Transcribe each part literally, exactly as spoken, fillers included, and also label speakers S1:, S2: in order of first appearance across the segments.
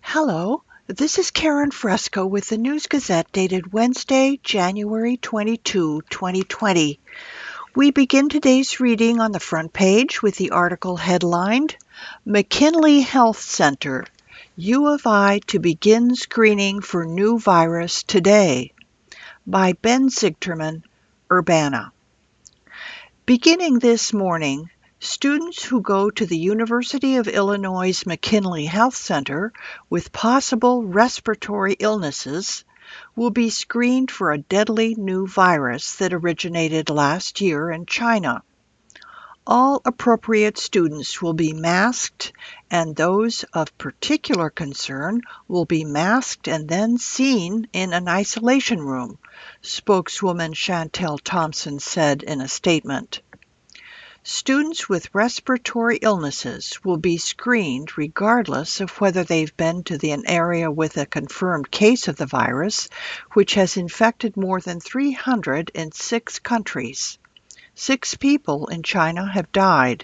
S1: Hello, this is Karen Fresco with the News Gazette dated Wednesday, January twenty-second, twenty twenty. We begin today's reading on the front page with the article headlined, McKinley Health Center, U of I to begin screening for new virus today, by Ben Zichterman, Urbana. Beginning this morning, students who go to the University of Illinois' McKinley Health Center with possible respiratory illnesses will be screened for a deadly new virus that originated last year in China. All appropriate students will be masked, and those of particular concern will be masked and then seen in an isolation room, spokeswoman Chantel Thompson said in a statement. Students with respiratory illnesses will be screened regardless of whether they've been to the, an area with a confirmed case of the virus, which has infected more than three hundred in six countries. Six people in China have died.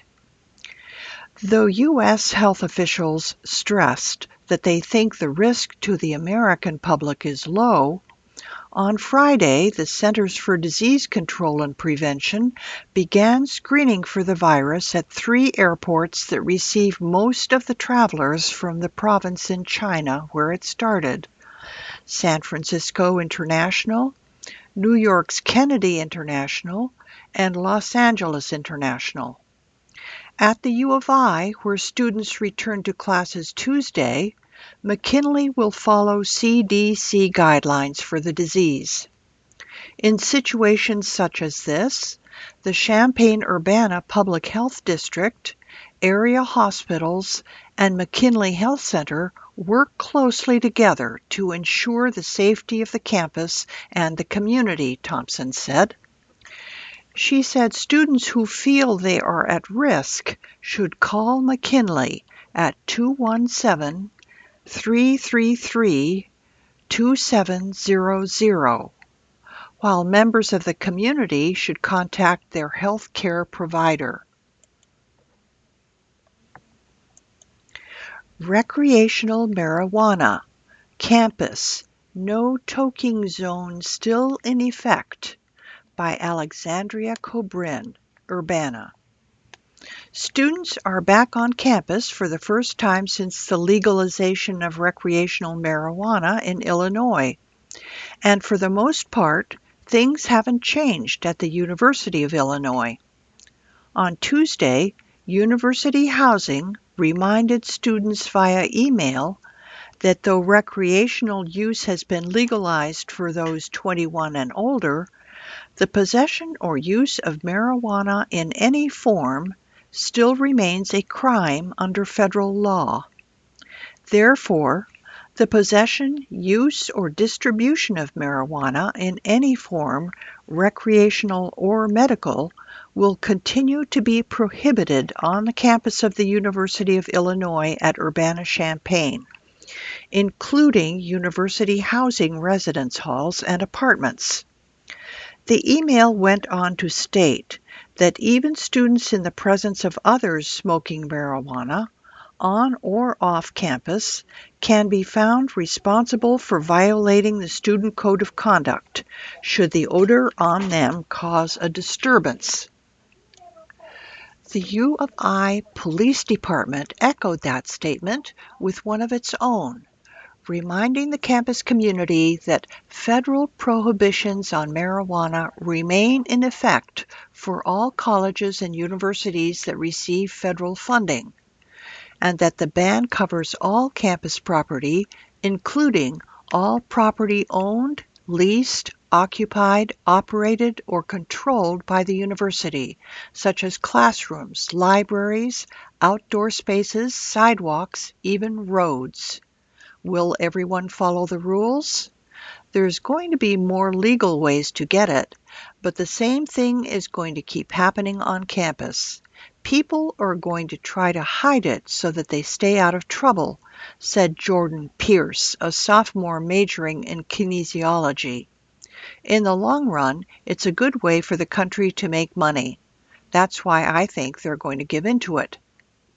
S1: Though U S health officials stressed that they think the risk to the American public is low, on Friday, the Centers for Disease Control and Prevention began screening for the virus at three airports that receive most of the travelers from the province in China where it started: San Francisco International, New York's Kennedy International, and Los Angeles International. At the U of I, where students return to classes Tuesday, McKinley will follow C D C guidelines for the disease. In situations such as this, the Champaign-Urbana Public Health District, area hospitals, and McKinley Health Center work closely together to ensure the safety of the campus and the community, Thompson said. She said students who feel they are at risk should call McKinley at two one seven, three three three, two seven zero zero, while members of the community should contact their health care provider. Recreational marijuana. Campus. No toking zone still in effect, by Alexandria Cobrin, Urbana. Students are back on campus for the first time since the legalization of recreational marijuana in Illinois, and for the most part, things haven't changed at the University of Illinois. On Tuesday, University Housing reminded students via email that though recreational use has been legalized for those twenty-one and older, the possession or use of marijuana in any form still remains a crime under federal law. Therefore, the possession, use, or distribution of marijuana in any form, recreational or medical, will continue to be prohibited on the campus of the University of Illinois at Urbana-Champaign, including university housing residence halls and apartments. The email went on to state that even students in the presence of others smoking marijuana, on or off campus, can be found responsible for violating the Student Code of Conduct should the odor on them cause a disturbance. The U of I Police Department echoed that statement with one of its own, reminding the campus community that federal prohibitions on marijuana remain in effect for all colleges and universities that receive federal funding, and that the ban covers all campus property, including all property owned, leased, occupied, operated, or controlled by the university, such as classrooms, libraries, outdoor spaces, sidewalks, even roads. Will everyone follow the rules? There's going to be more legal ways to get it, but the same thing is going to keep happening on campus. People are going to try to hide it so that they stay out of trouble, said Jordan Pierce, a sophomore majoring in kinesiology. In the long run, it's a good way for the country to make money. That's why I think they're going to give into it.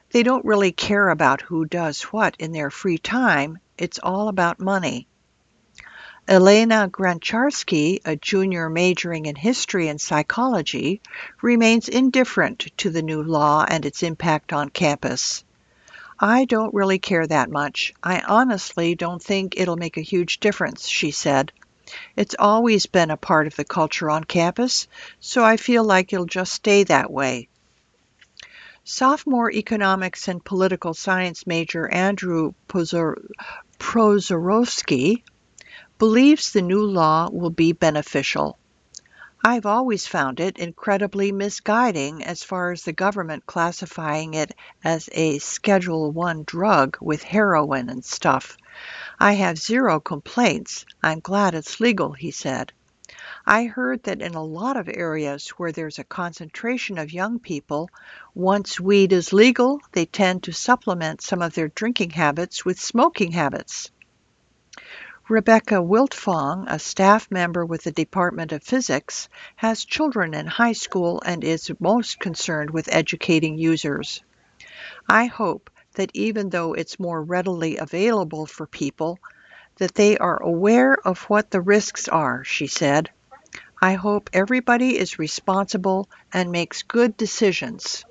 S1: They don't really care about who does what in their free time. It's all about money. Elena Grancharski, a junior majoring in history and psychology, remains indifferent to the new law and its impact on campus. I don't really care that much. I honestly don't think it'll make a huge difference, she said. It's always been a part of the culture on campus, so I feel like it'll just stay that way. Sophomore economics and political science major Andrew Pozor- Prozorowski believes the new law will be beneficial. I've always found it incredibly misguiding as far as the government classifying it as a Schedule One drug with heroin and stuff. I have zero complaints. I'm glad it's legal, he said. I heard that in a lot of areas where there's a concentration of young people, once weed is legal, they tend to supplement some of their drinking habits with smoking habits. Rebecca Wiltfong, a staff member with the Department of Physics, has children in high school and is most concerned with educating users. I hope that even though it's more readily available for people, that they are aware of what the risks are, she said. I hope everybody is responsible and makes good decisions.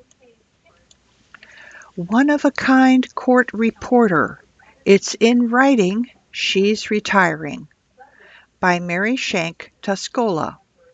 S1: One-of-a-kind court reporter. It's in writing. She's retiring. By Mary Shank Tuscola.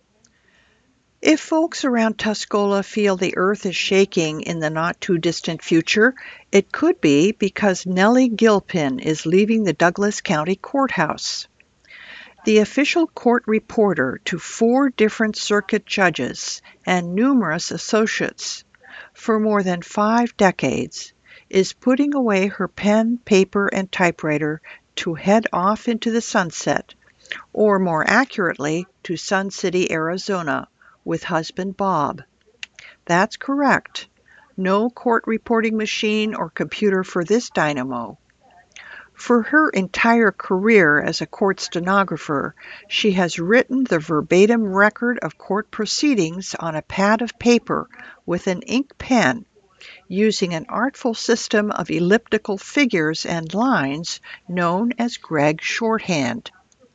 S1: If folks around Tuscola feel the earth is shaking in the not-too-distant future, it could be because Nellie Gilpin is leaving the Douglas County Courthouse. The official court reporter to four different circuit judges and numerous associates for more than five decades is putting away her pen, paper, and typewriter to head off into the sunset, or more accurately, to Sun City, Arizona, with husband Bob. That's correct. No court reporting machine or computer for this dynamo. For her entire career as a court stenographer, she has written the verbatim record of court proceedings on a pad of paper with an ink pen, using an artful system of elliptical figures and lines known as Gregg shorthand.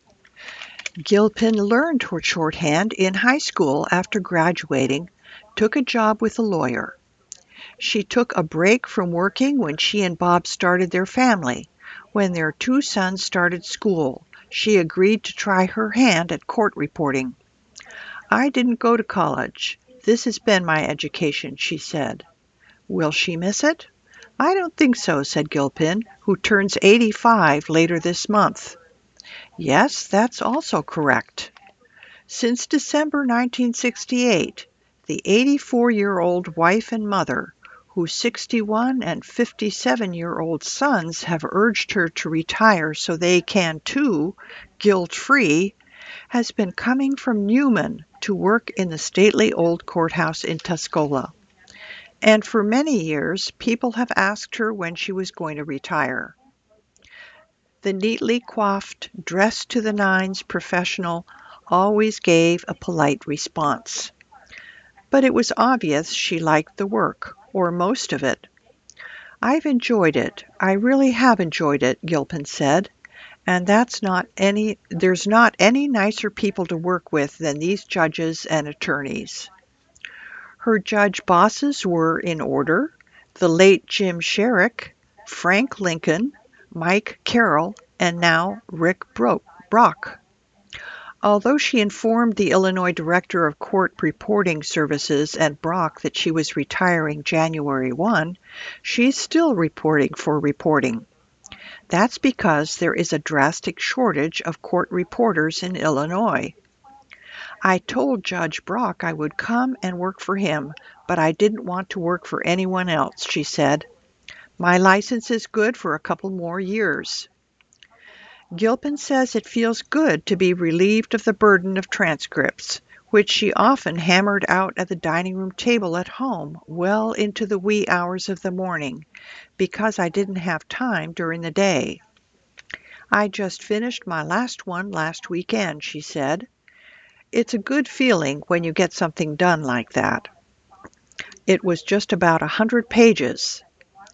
S1: Gilpin learned her shorthand in high school after graduating, took a job with a lawyer. She took a break from working when she and Bob started their family. When their two sons started school, she agreed to try her hand at court reporting. I didn't go to college. This has been my education, she said. Will she miss it? I don't think so, said Gilpin, who turns eighty-five later this month. Yes, that's also correct. Since December nineteen sixty-eight, the eighty-four-year-old wife and mother, whose sixty-one and fifty-seven-year-old sons have urged her to retire so they can too, guilt-free, has been coming from Newman to work in the stately old courthouse in Tuscola. And for many years, people have asked her when she was going to retire. The neatly coiffed, dressed to the nines professional always gave a polite response. But it was obvious she liked the work, or most of it. I've enjoyed it. I really have enjoyed it, Gilpin said. And that's not any there's not any nicer people to work with than these judges and attorneys. Her judge bosses were in order: the late Jim Sherrick, Frank Lincoln, Mike Carroll, and now Rick Brock. Although she informed the Illinois Director of Court Reporting Services and Brock that she was retiring January first, she's still reporting for reporting. That's because there is a drastic shortage of court reporters in Illinois. I told Judge Brock I would come and work for him, but I didn't want to work for anyone else, she said. My license is good for a couple more years. Gilpin says it feels good to be relieved of the burden of transcripts, which she often hammered out at the dining room table at home well into the wee hours of the morning, because I didn't have time during the day. I just finished my last one last weekend, she said. It's a good feeling when you get something done like that. It was just about a hundred pages.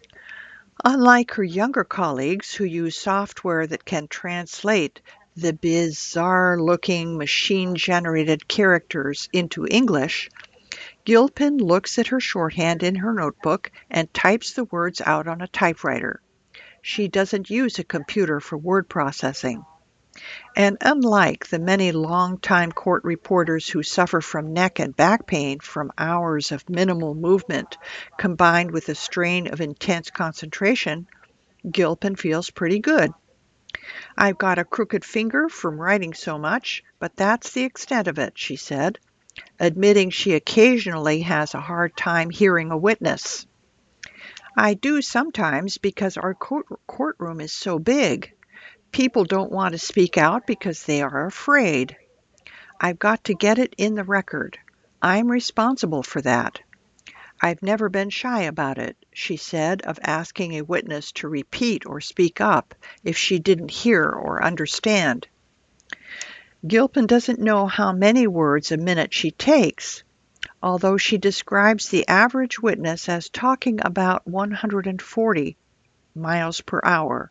S1: Unlike her younger colleagues who use software that can translate the bizarre-looking machine-generated characters into English, Gilpin looks at her shorthand in her notebook and types the words out on a typewriter. She doesn't use a computer for word processing. And unlike the many long-time court reporters who suffer from neck and back pain from hours of minimal movement combined with a strain of intense concentration, Gilpin feels pretty good. "I've got a crooked finger from writing so much, but that's the extent of it," she said, admitting she occasionally has a hard time hearing a witness. "I do sometimes because our court courtroom is so big. People don't want to speak out because they are afraid. I've got to get it in the record. I'm responsible for that. I've never been shy about it," she said of asking a witness to repeat or speak up if she didn't hear or understand. Gilpin doesn't know how many words a minute she takes, although she describes the average witness as talking about one hundred forty miles per hour.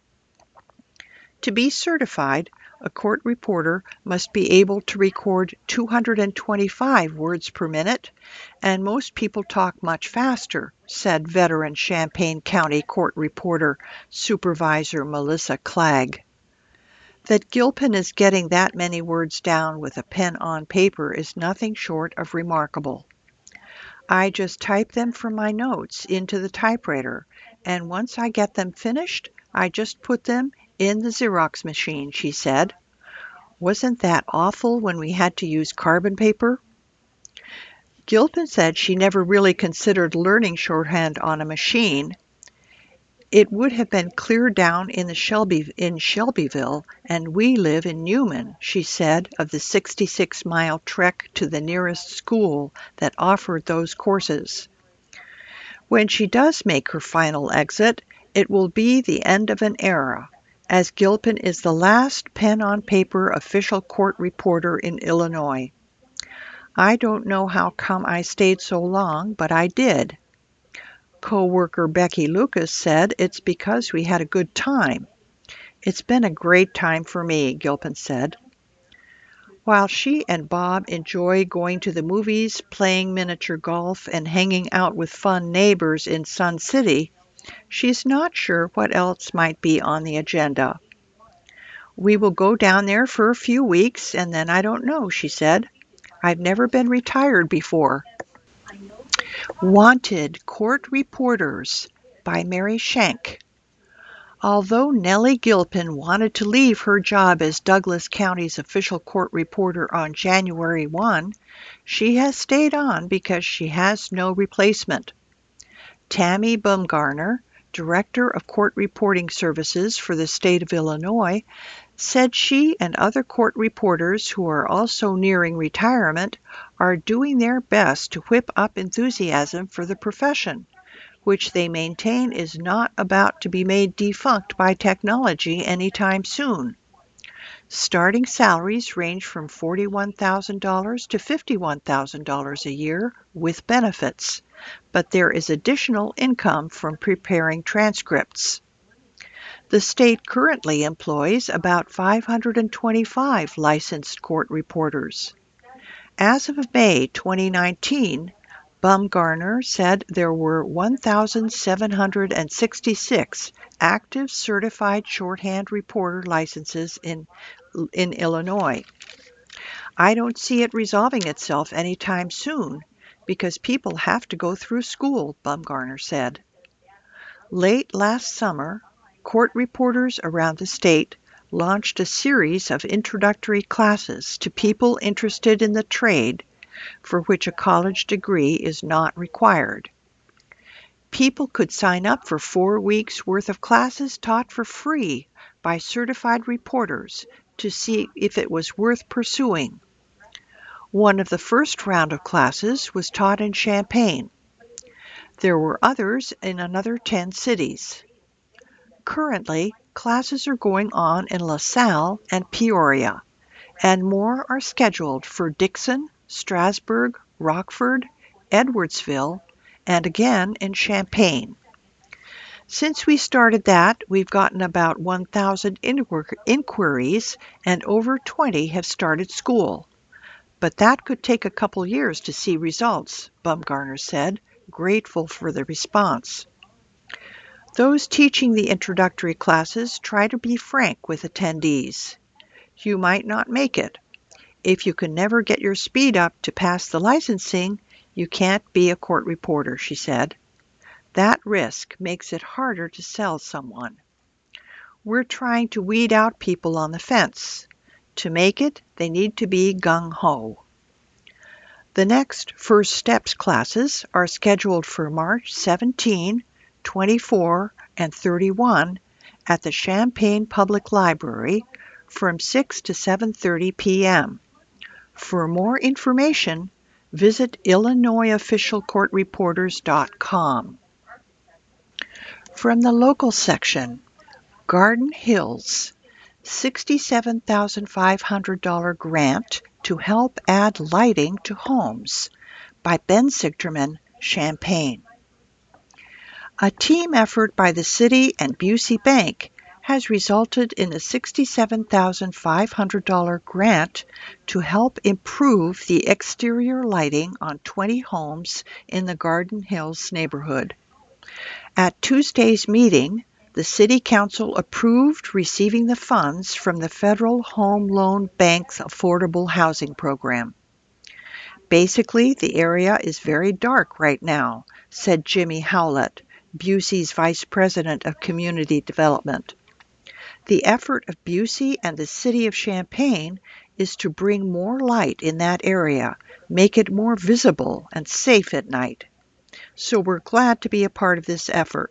S1: To be certified, a court reporter must be able to record two hundred twenty-five words per minute, and most people talk much faster, said veteran Champaign County court reporter Supervisor Melissa Clagg. That Gilpin is getting that many words down with a pen on paper is nothing short of remarkable. "I just type them from my notes into the typewriter, and once I get them finished, I just put them in the Xerox machine," she said. "Wasn't that awful when we had to use carbon paper?" Gilpin said she never really considered learning shorthand on a machine. "It would have been clear down in the Shelby in Shelbyville, and we live in Newman," she said of the sixty-six mile trek to the nearest school that offered those courses. When she does make her final exit, it will be the end of an era, as Gilpin is the last pen-on-paper official court reporter in Illinois. "I don't know how come I stayed so long, but I did." Co-worker Becky Lucas said it's because we had a good time. "It's been a great time for me," Gilpin said. While she and Bob enjoy going to the movies, playing miniature golf, and hanging out with fun neighbors in Sun City, she's not sure what else might be on the agenda. "We will go down there for a few weeks, and then I don't know," she said. "I've never been retired before." Wanted Court Reporters by Mary Schenk. Although Nellie Gilpin wanted to leave her job as Douglas County's official court reporter on January first, she has stayed on because she has no replacement. Tammy Bumgarner, Director of Court Reporting Services for the state of Illinois, said she and other court reporters who are also nearing retirement are doing their best to whip up enthusiasm for the profession, which they maintain is not about to be made defunct by technology anytime soon. Starting salaries range from forty-one thousand dollars to fifty-one thousand dollars a year with benefits, but there is additional income from preparing transcripts. The state currently employs about five hundred twenty-five licensed court reporters. As of May twenty nineteen, Bumgarner said there were one thousand seven hundred sixty-six active certified shorthand reporter licenses in, in Illinois. "I don't see it resolving itself anytime soon because people have to go through school," Bumgarner said. Late last summer, court reporters around the state launched a series of introductory classes to people interested in the trade for which a college degree is not required. People could sign up for four weeks' worth of classes taught for free by certified reporters to see if it was worth pursuing. One of the first round of classes was taught in Champaign. There were others in another ten cities. Currently, classes are going on in LaSalle and Peoria, and more are scheduled for Dixon, Strasburg, Rockford, Edwardsville, and again in Champaign. Since we started that, we've gotten about one thousand inquiries and over twenty have started school. But that could take a couple years to see results, Bumgarner said, grateful for the response. Those teaching the introductory classes try to be frank with attendees. You might not make it. If you can never get your speed up to pass the licensing, you can't be a court reporter, she said. That risk makes it harder to sell someone. We're trying to weed out people on the fence. To make it, they need to be gung-ho. The next First Steps classes are scheduled for March seventeenth, twenty-fourth, and thirty-first at the Champaign Public Library from six to seven thirty p.m. For more information, visit Illinois Official Court Reporters dot com. From the local section, Garden Hills, sixty-seven thousand five hundred dollars grant to help add lighting to homes by Ben Sigterman, Champaign. A team effort by the city and Busey Bank has resulted in a sixty-seven thousand five hundred dollars grant to help improve the exterior lighting on twenty homes in the Garden Hills neighborhood. At Tuesday's meeting, the City Council approved receiving the funds from the Federal Home Loan Bank's Affordable Housing Program. Basically, the area is very dark right now, said Jimmy Howlett, Busey's Vice President of Community Development. The effort of Busey and the City of Champaign is to bring more light in that area, make it more visible and safe at night. So we're glad to be a part of this effort.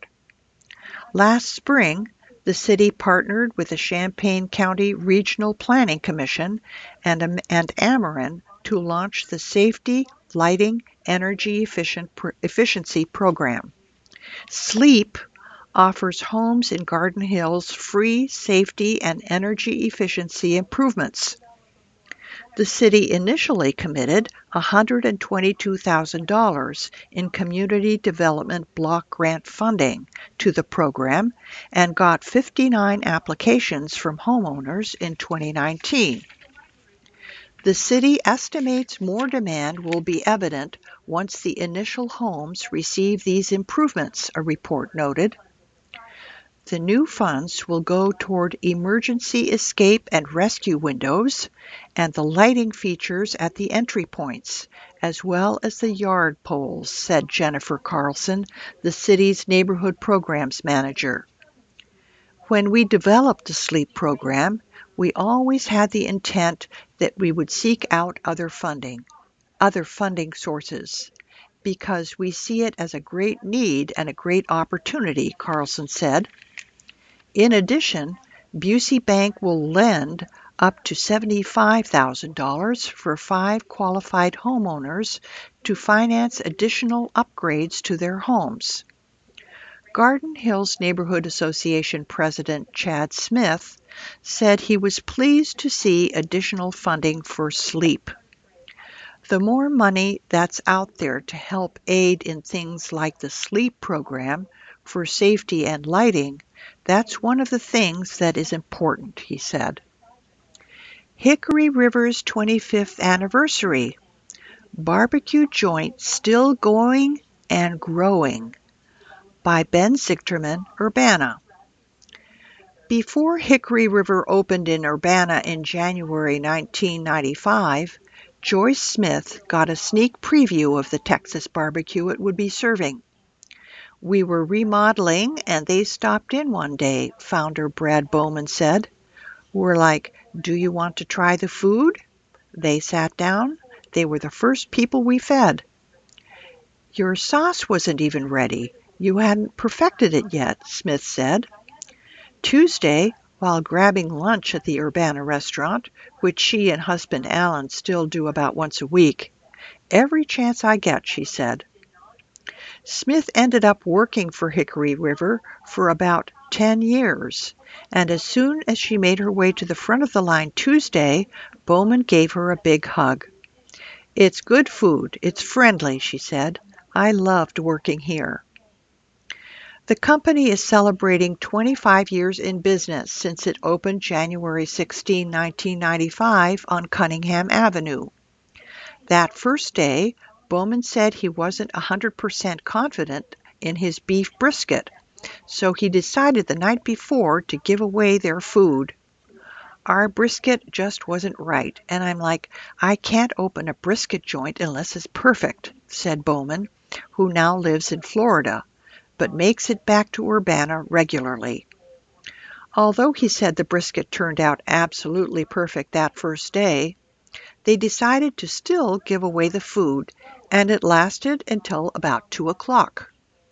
S1: Last spring, the city partnered with the Champaign County Regional Planning Commission and, and Ameren to launch the Safety, Lighting, Energy Efficient, Efficiency Program. SLEEP offers homes in Garden Hills free safety and energy efficiency improvements. The city initially committed one hundred twenty-two thousand dollars in community development block grant funding to the program and got fifty-nine applications from homeowners in twenty nineteen. The city estimates more demand will be evident once the initial homes receive these improvements, a report noted. The new funds will go toward emergency escape and rescue windows and the lighting features at the entry points, as well as the yard poles, said Jennifer Carlson, the city's neighborhood programs manager. When we developed the SLEEP program, we always had the intent that we would seek out other funding, other funding sources, because we see it as a great need and a great opportunity, Carlson said. In addition, Busey Bank will lend up to seventy-five thousand dollars for five qualified homeowners to finance additional upgrades to their homes. Garden Hills Neighborhood Association President Chad Smith said he was pleased to see additional funding for SLEEP. The more money that's out there to help aid in things like the SLEEP program for safety and lighting, that's one of the things that is important, he said. Hickory River's twenty-fifth anniversary. Barbecue joint still going and growing. By Ben Sigterman, Urbana. Before Hickory River opened in Urbana in January nineteen ninety-five, Joyce Smith got a sneak preview of the Texas barbecue it would be serving. We were remodeling and they stopped in one day, founder Brad Bowman said. We're like, do you want to try the food? They sat down. They were the first people we fed. Your sauce wasn't even ready. You hadn't perfected it yet, Smith said. Tuesday, while grabbing lunch at the Urbana restaurant, which she and husband Alan still do about once a week, every chance I get, she said. Smith ended up working for Hickory River for about ten years, and as soon as she made her way to the front of the line Tuesday, Bowman gave her a big hug. It's good food. It's friendly, she said. I loved working here. The company is celebrating twenty-five years in business since it opened January sixteenth, nineteen ninety-five on Cunningham Avenue. That first day, Bowman said he wasn't one hundred percent confident in his beef brisket, so he decided the night before to give away their food. Our brisket just wasn't right, and I'm like, I can't open a brisket joint unless it's perfect, said Bowman, who now lives in Florida, but makes it back to Urbana regularly. Although he said the brisket turned out absolutely perfect that first day, they decided to still give away the food, and it lasted until about two o'clock.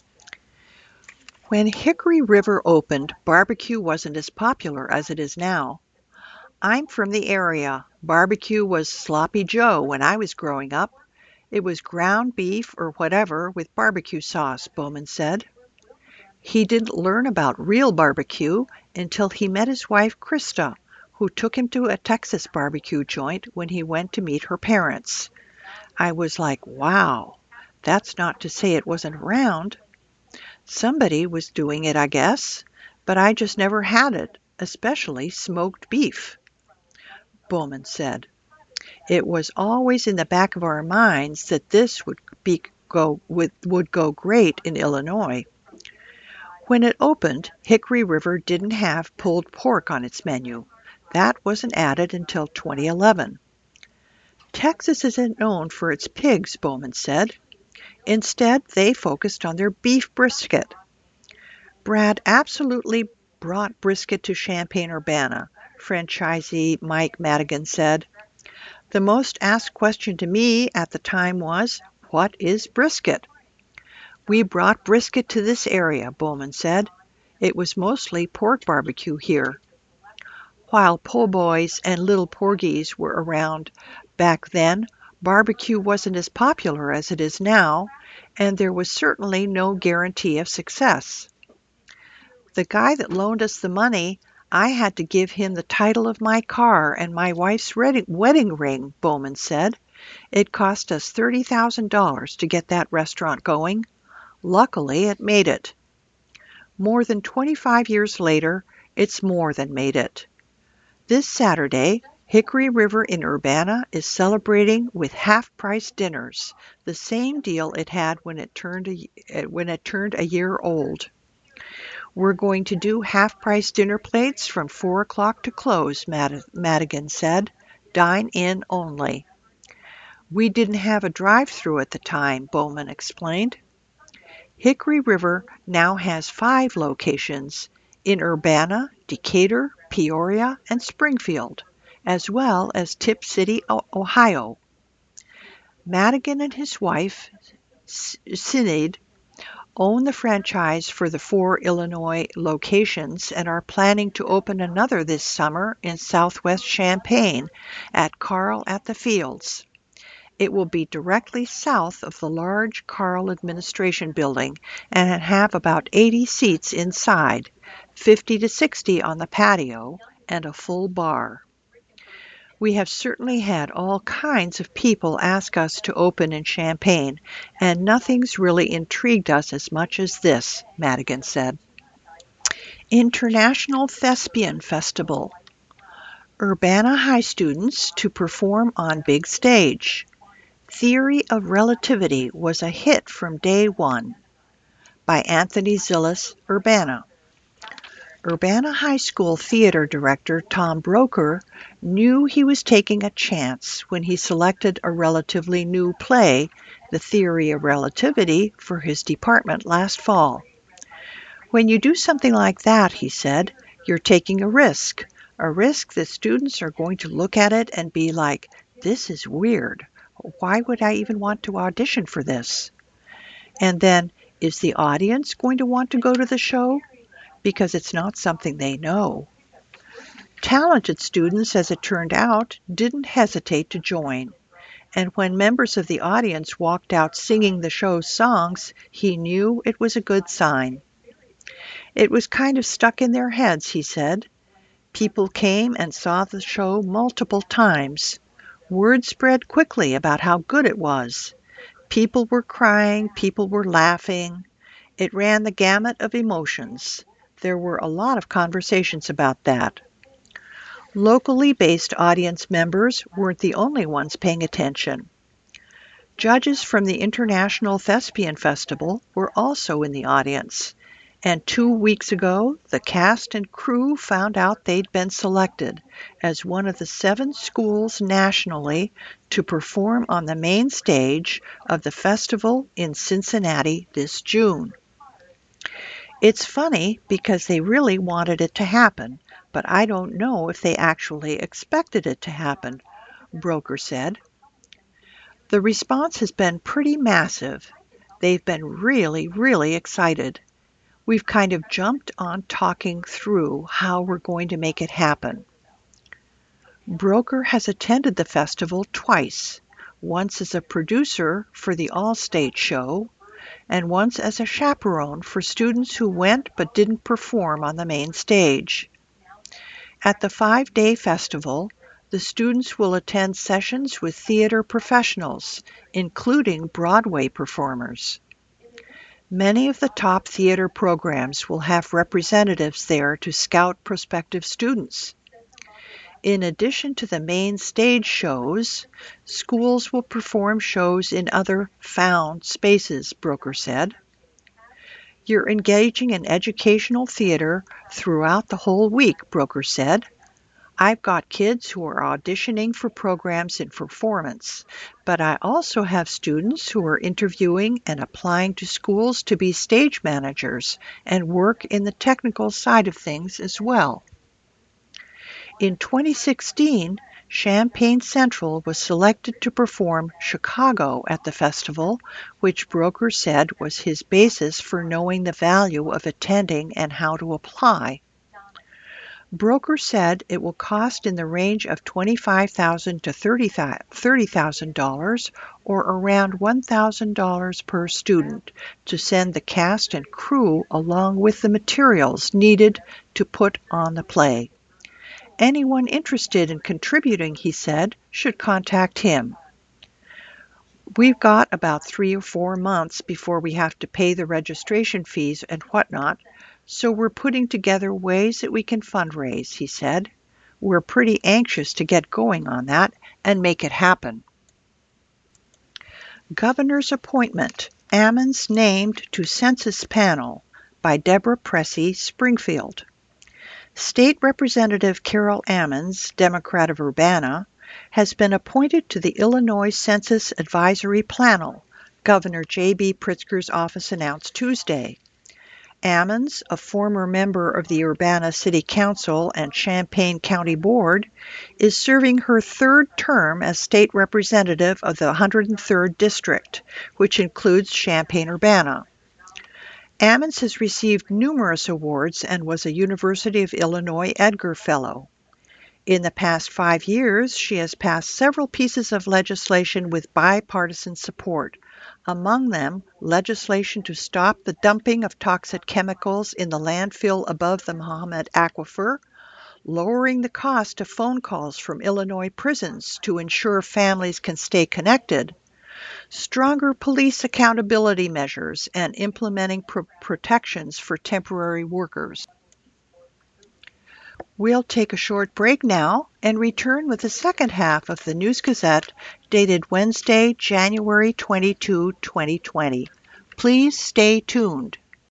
S1: When Hickory River opened, barbecue wasn't as popular as it is now. I'm from the area. Barbecue was Sloppy Joe when I was growing up. It was ground beef or whatever with barbecue sauce, Bowman said. He didn't learn about real barbecue until he met his wife Krista, who took him to a Texas barbecue joint when he went to meet her parents. I was like, wow, that's not to say it wasn't around. Somebody was doing it, I guess, but I just never had it, especially smoked beef, Bowman said. It was always in the back of our minds that this would be go with, would go great in Illinois. When it opened, Hickory River didn't have pulled pork on its menu. That wasn't added until twenty eleven. Texas isn't known for its pigs, Bowman said. Instead, they focused on their beef brisket. Brad absolutely brought brisket to Champaign-Urbana, franchisee Mike Madigan said. The most asked question to me at the time was, what is brisket? We brought brisket to this area, Bowman said. It was mostly pork barbecue here. While po' boys and little porgies were around back then, barbecue wasn't as popular as it is now, and there was certainly no guarantee of success. The guy that loaned us the money, I had to give him the title of my car and my wife's wedding ring, Bowman said. It cost us thirty thousand dollars to get that restaurant going. Luckily, it made it. More than twenty-five years later, it's more than made it. This Saturday, Hickory River in Urbana is celebrating with half-price dinners, the same deal it had when it turned a, when it turned a year old. We're going to do half-price dinner plates from four o'clock to close, Mad- Madigan said. Dine in only. We didn't have a drive-through at the time, Bowman explained. Hickory River now has five locations in Urbana, Decatur, Peoria, and Springfield, as well as Tip City, Ohio. Madigan and his wife, Sinead, own the franchise for the four Illinois locations and are planning to open another this summer in southwest Champaign at Carl at the Fields. It will be directly south of the large Carl Administration Building and have about eighty seats inside, fifty to sixty on the patio, and a full bar. We have certainly had all kinds of people ask us to open in Champaign, and nothing's really intrigued us as much as this, Madigan said. International Thespian Festival. Urbana High students to perform on big stage. Theory of Relativity was a hit from day one, by Anthony Zillis, Urbana. Urbana High School theater director Tom Broker knew he was taking a chance when he selected a relatively new play, The Theory of Relativity, for his department last fall. When you do something like that, he said, you're taking a risk, a risk that students are going to look at it and be like, this is weird. Why would I even want to audition for this? And then, is the audience going to want to go to the show? Because it's not something they know. Talented students, as it turned out, didn't hesitate to join. And when members of the audience walked out singing the show's songs, he knew it was a good sign. It was kind of stuck in their heads, he said. People came and saw the show multiple times. Word spread quickly about how good it was. People were crying, people were laughing. It ran the gamut of emotions. There were a lot of conversations about that. Locally based audience members weren't the only ones paying attention. Judges from the International Thespian Festival were also in the audience, and two weeks ago the cast and crew found out they'd been selected as one of the seven schools nationally to perform on the main stage of the festival in Cincinnati this June. It's funny because they really wanted it to happen, but I don't know if they actually expected it to happen, Broker said. The response has been pretty massive. They've been really, really excited. We've kind of jumped on talking through how we're going to make it happen. Broker has attended the festival twice, once as a producer for the All-State show, and once as a chaperone for students who went but didn't perform on the main stage. At the five-day festival, the students will attend sessions with theater professionals, including Broadway performers. Many of the top theater programs will have representatives there to scout prospective students. In addition to the main stage shows, schools will perform shows in other found spaces, Broker said. You're engaging in educational theater throughout the whole week, Broker said. I've got kids who are auditioning for programs in performance, but I also have students who are interviewing and applying to schools to be stage managers and work in the technical side of things as well. In twenty sixteen, Champaign Central was selected to perform Chicago at the festival, which Broker said was his basis for knowing the value of attending and how to apply. Broker said it will cost in the range of twenty-five thousand dollars to thirty thousand dollars or around one thousand dollars per student to send the cast and crew along with the materials needed to put on the play. Anyone interested in contributing, he said, should contact him. We've got about three or four months before we have to pay the registration fees and whatnot, so we're putting together ways that we can fundraise, he said. We're pretty anxious to get going on that and make it happen. Governor's Appointment, Ammons named to Census Panel by Deborah Pressey, Springfield. State Representative Carol Ammons, Democrat of Urbana, has been appointed to the Illinois Census Advisory Panel, Governor J B Pritzker's office announced Tuesday. Ammons, a former member of the Urbana City Council and Champaign County Board, is serving her third term as state representative of the one hundred third District, which includes Champaign-Urbana. Ammons has received numerous awards and was a University of Illinois Edgar Fellow. In the past five years, she has passed several pieces of legislation with bipartisan support, among them legislation to stop the dumping of toxic chemicals in the landfill above the Mahomet Aquifer, lowering the cost of phone calls from Illinois prisons to ensure families can stay connected, stronger police accountability measures, and implementing pro- protections for temporary workers. We'll take a short break now and return with the second half of the News Gazette dated Wednesday, January twenty-second, twenty twenty. Please stay tuned.